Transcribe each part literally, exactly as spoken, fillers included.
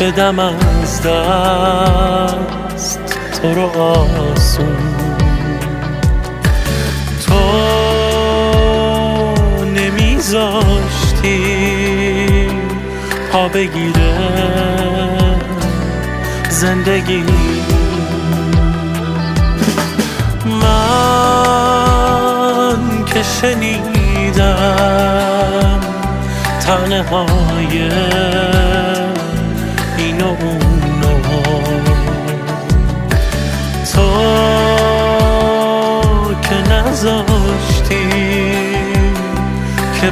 بدم از دست تو رو آسون. تو نمیذاشتی پا بگیره زندگی. من که شنیدم تنه های این و اونو، تو که نذاشتی که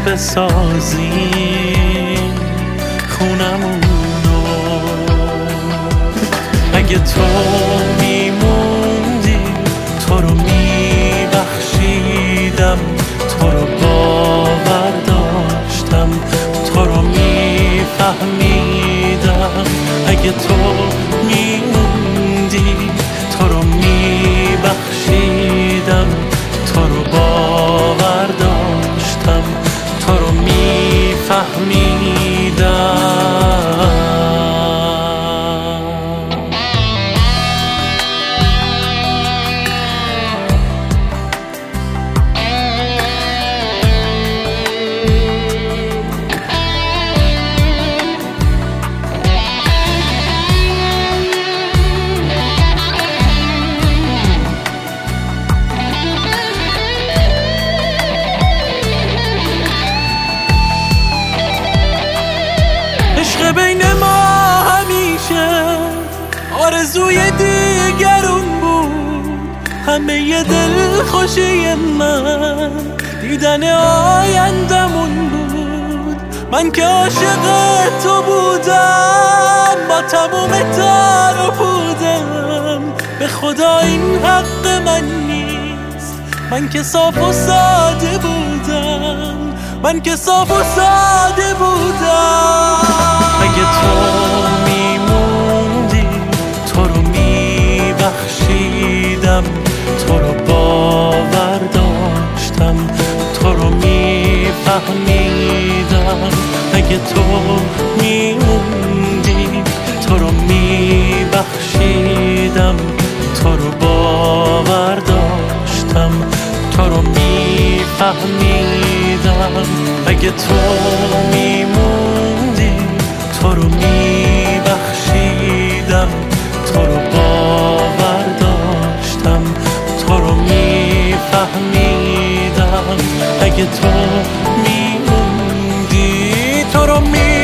بسازیم خونمونو. اگه تو میموندی تو رو میبخشیدم، تو رو باور داشتم، تو رو میفهمیدم. اگه تو میموندی تو رو میبخشیدم، تو رو باور داشتم، تو رو میفهمیدم. عشق بین ما همیشه آرزوی دیگرون بود، همه دل خوشی من دیدن آیندمون بود. من که عاشق تو بودم با تموم تار و پودم، به خدا این حق من نیست. من که صاف و ساده بودم، من که صاف و ساده بودم. اگه تو میموندی تو رو میبخشیدم، تو رو باور داشتم، تو رو میفهمیدم. اگه تو میموندی تو رو میبخشیدم، تو رو باور داشتم، تو رو میفهمیدم. اگه تو میموندی تو رو میبخشیدم، تو رو باور داشتم، تو رو میفهمیدم. اگه تو میموندی تو رو می